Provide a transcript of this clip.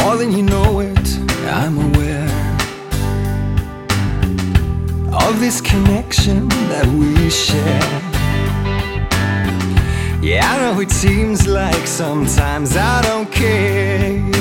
more than you know it, I'm aware of this connection that we share. Yeah, I know it seems like sometimes I don't care.